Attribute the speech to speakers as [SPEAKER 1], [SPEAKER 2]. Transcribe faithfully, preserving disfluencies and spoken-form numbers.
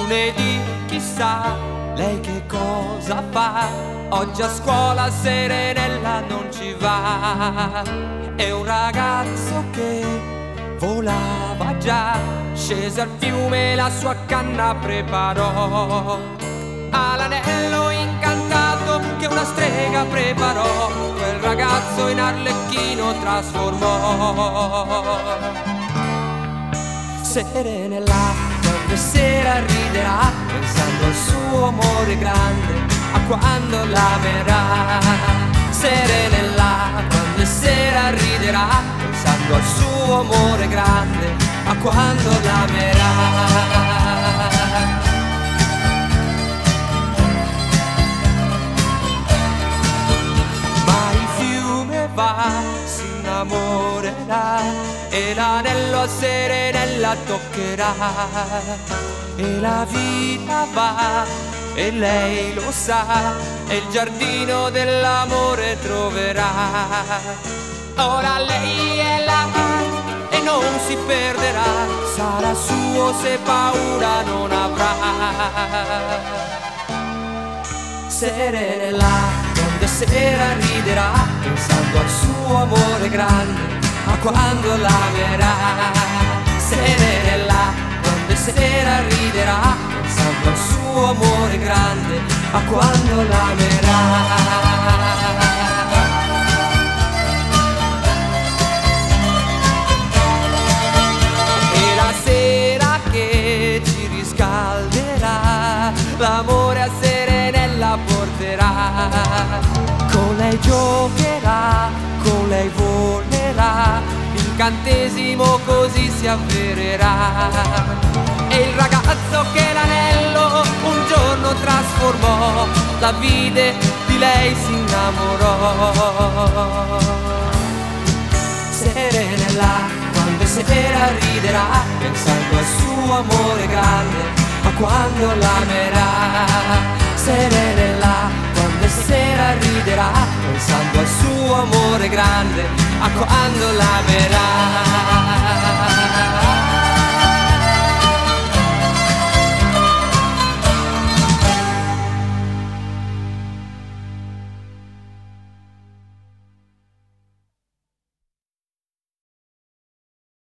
[SPEAKER 1] lunedì chissà lei che cosa fa. Oggi a scuola Serenella non ci va. È un ragazzo che volava già, scese al fiume la sua canna preparò. Ha l'anello incantato che una strega preparò, quel ragazzo in arlecchino trasformò. Serenella quando sera riderà, pensando al suo amore grande, a quando l'amerà. Serenella quando sera riderà, pensando al suo amore grande, a quando l'amerà. Si innamorerà e l'anello a Serenella toccherà, e la vita va e lei lo sa, e il giardino dell'amore troverà. Ora lei è là e non si perderà, sarà suo se paura non avrà. Serenella quando sera riderà, pensando al suo amore grande, a quando l'amerà. Serenella quando sera riderà, pensando al suo amore grande, a quando l'amerà. E la sera che ci riscalderà, l'amore a Serenella porterà. Con lei giocherà, con lei volerà, l'incantesimo così si avvererà. E il ragazzo che l'anello un giorno trasformò, la vide, di lei si innamorò. Serenella quando sera riderà, pensando al suo amore grande, a quando l'amerà. Serenella quando sera riderà, pensando al suo amore grande, a quando l'amerà.